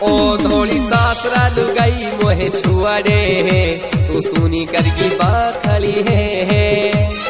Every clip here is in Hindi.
ओ धोली सासरा लुगाई मोहे छुआड़े तू सुनी करगी बाखली है।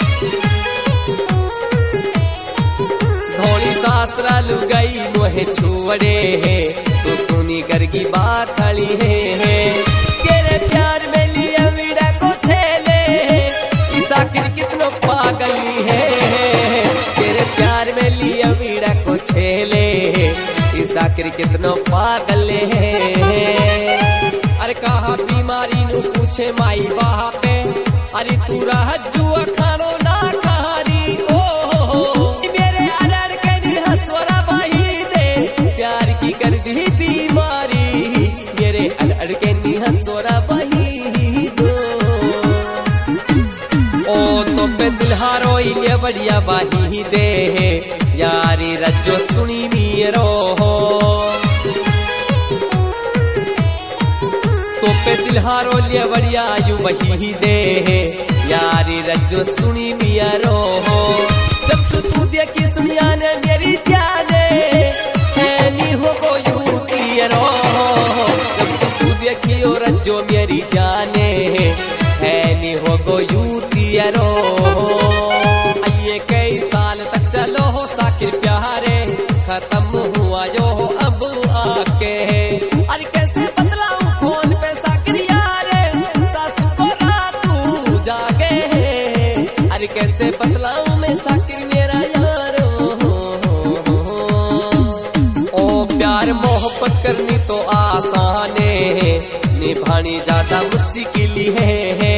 धोली सासरा लुगाई मोहे छुआड़े तू सुनी करगी बाखली है। तेरे प्यार में लिया वीड़ा को छेले साकिर कितनो पागली है। तेरे प्यार में लिया वीड़ा को छेले साकिर कितनो पागल है। अरे कहा बीमारी नु पूछे माई बाहा पे अरे तू रह जुआ खानो ना कहारी ओ मेरे अनर के हसवरा बाही दे प्यार की कर दी बीमारी मेरे अनर के हसवरा बाही दो ओ तो पे दिलहारो इले बढ़िया बाही दे यारी रज्जो सुनी मीरो तो पे दिलहारो लिया बढ़िया यू वही दे यारी रज्जो सुनी मियारो जब से तू देखी सुनिया ने मेरी जाने है नी हो को यू तीरो जब से तू देखी ओ रज्जो मेरी जाने है नी हो को यू तीरो आइए कई साल तक चलो हो साकिर प्यारे खत्म हुआ जो हो अब आके अरे कैसे बतलाऊं फोन पे साकिर यारे सासू को रातू जागे अरे कैसे बतलाऊं मैं साकिर मेरा यारो ओ प्यार मोहब्बत करनी तो आसान है निभानी ज्यादा मुश्किल है।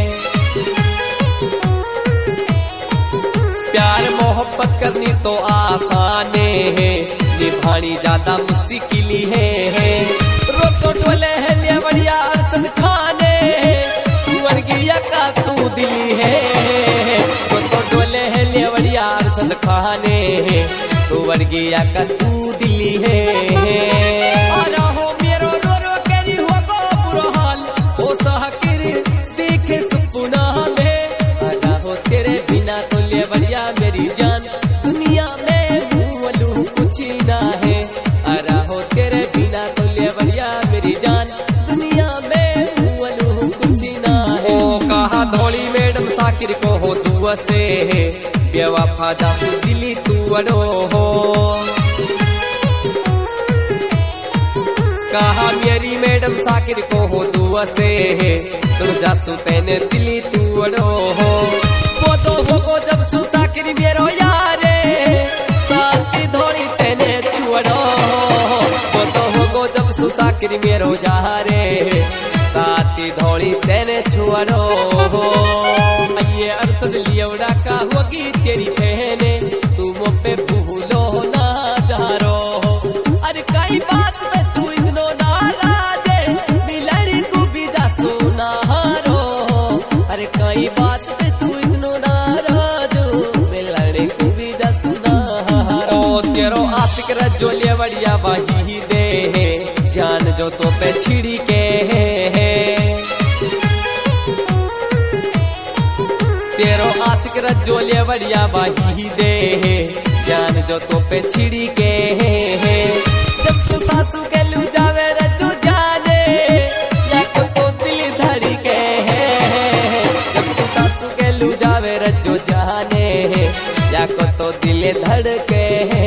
प्यार मोहब्बत करनी तो आसान है निभानी ज्यादा मुश्किल है। रोतो डोले है लिया बढ़िया अरसन खाने वर्गिया का तू दिली है। रोतो डोले है लिया बढ़िया अरसन खाने तू वर्गिया का तू दिली है। हो मेरो रो रो करी हो गो बुरो हाल हो साकिर देखे सपना में आजा हो तेरे बिना तो ले बढ़िया मेरी जान दुनिया में भूलू कुछ ना है। अरा हो तेरे बिना तो ले बढ़िया मेरी जान दुनिया में भूलू कुछ ना है। ओ कहा धोली मैडम साकिर को हो दुआ से बेवफा जासू दिली तू अड़ो हो कहा मेरी मैडम साकिर को हो दुआ से तुम जासू तेने दिली तू अड़ो हो वो तो हो जब तू साकिर मेरो यारे साथी धोली तेने छुड़ो वो तो हो जब तू साकिर मेरो यारे साथी धोली तेने छुड़ो ये अरसद लियोड़ा का होगी तेरी बहने तू मुझ पे भूलो ना जारो अरे कई बात पे तू इग्नो नाराज मिलड़ी को भी जा सुना हारो अरे कई बात पे तू इग्नो नाराज मिलड़ी को भी जा सुना हारो तेरो आशिक रज्जो ले बढ़िया बाही दे जान जो तो पे छिड़ी के तेरो आशिक रज्जो ले बढ़िया बाही दे जान जो तो पे छिड़ी के जब तू सासू के लू जावे रज्जो जाने या को तो दिल धड़ी के जब तू सासू के लू जावे रज्जो जाने या को तो दिल धड़ के।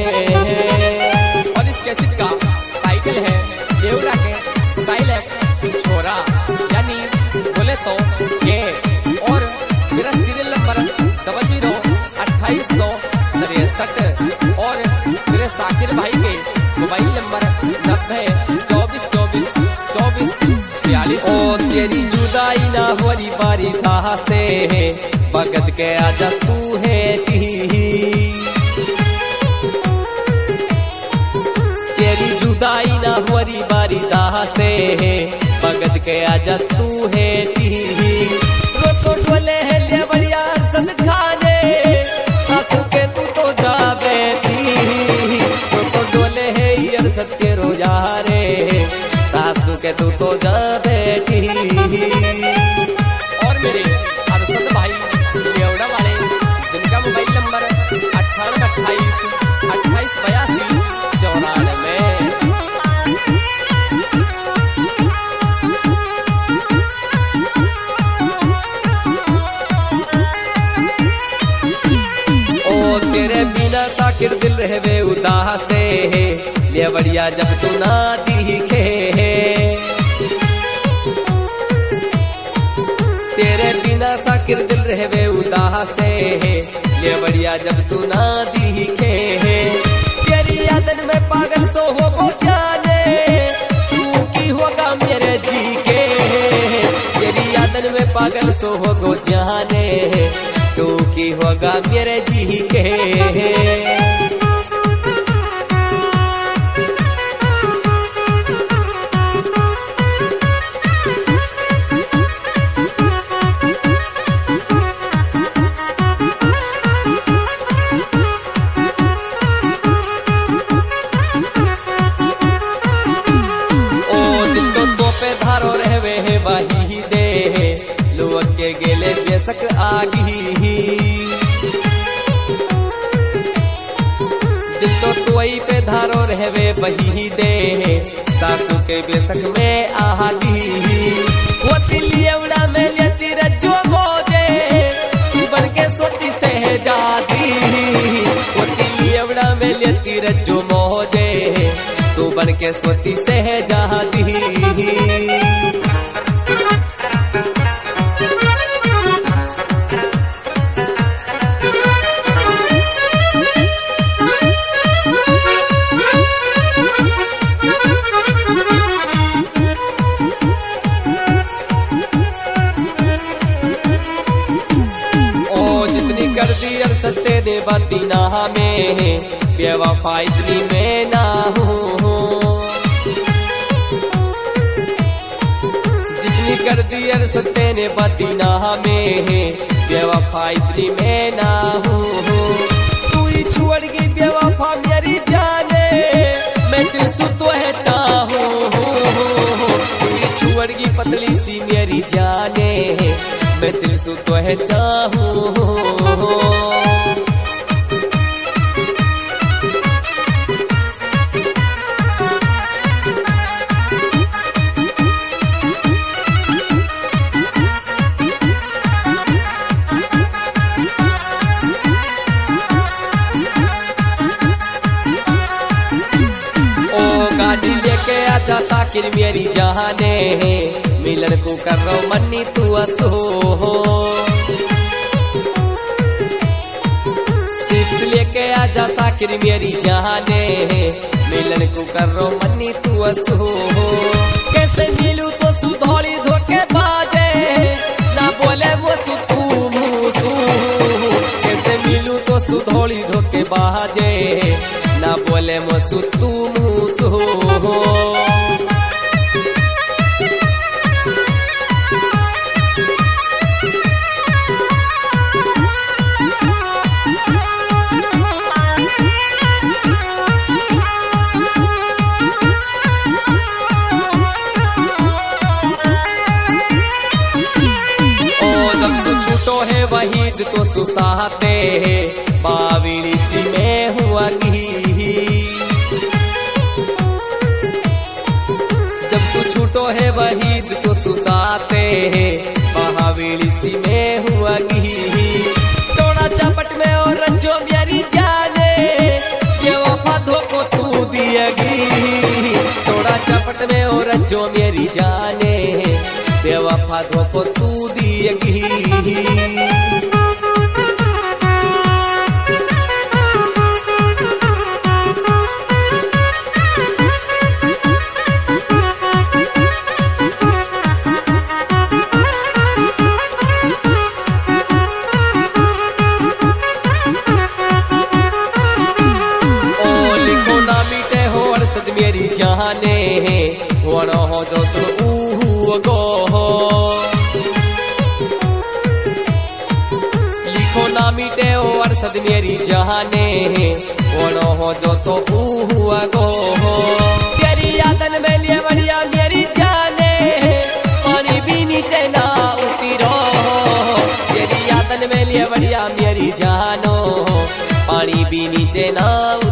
और इस कैसेट का टाइटल है देवड़ा के स्टाइल है छोरा यानी बोले तो ये और मेरा सीरियल नंबर 002863 और मेरे साकिर भाई के मोबाइल नंबर 9024242446। ओ तेरी जुदाई ना होरी बारी कहा से भगत के आजा तू है तेरी जुदाई ना होरी बारी कहा से भगत के आजा तू है रोतो डोले है लिया बढ़िया सद खाने सासू के तू तो जा बैठी रोतो डोले है यार सद के रोजा रे सासू के तू तो जा बैठी। और मेरे अरसद भाई लेवड़ा वाले जिनका मोबाइल नंबर 9828 2882 94 रहवे उदास लेवड़िया जब तू ना दिखे। तेरे बिना साकिर दिल रहवे उदास लेवड़िया जब तू ना दिखे। तेरी यादन में पागल सो हो वो जाने तू की होगा मेरे जी के। तेरी यादन में पागल सो हो गो जाने तू की होगा मेरे जी के। धारो रहवे है बाही दे लोग के गेले बेसक आगी। दिल तो तुई पे धारो रहवे बही दे सासू के बेसक में आगी। वो तिलियवड़ा में लेती रज्जो मोजे तू बन के सोती सहजादी। वो तिलियवड़ा में लेती रज्जो मोजे तू बन के सोती सहजादी। कर दी सत्य दे बाती ना में बेवफा इतनी में ना हूँ। जितनी कर दी सत्य ने बाती ना में बेवफा इतनी में ना हूँ। तू ही छोड़ गई बेवफा मेरी जाने मैं दिल से तो है चाहूँ। तू ही छोड़ गई पतली सी मेरी जाने मैं दिल से तो है चाहूँ। गाड़ी लेके आजा साकिर मेरी जहाने मिलन को कर रो मन्नी तू असो। सिर्फ लेके आजा साकिर मेरी जहाने मिलन को कर रो मन्नी तू असो। कैसे मिलू तो सुधौली धोखे बाजे ना बोले वो तू मुसू। कैसे मिलू तो सुधौली धोखे बाजे ना बोले मुसू तू मुसू। वही तो सुसाते बावड़ी सी में हुआ की। जब तू छूटो है वही तो सुसाते बावड़ी सी में हुआ की। चौड़ा चपट में और रंजो मेरी जाने ये वफा धोखो तू दिएगी। चौड़ा चपट में और रंजो मेरी जाने बेवफा धोखो तू दिएगी। मेरी जाने वन हो जो सुन गो लिखो ना मिटे ओ अरसद मेरी जाने वन हो जो तो गो। तेरी यादन में लिए बढ़िया मेरी जाने पानी भी नीचे ना उतरो। तेरी यादन में लिए बढ़िया मेरी जानो पानी भी नीचे ना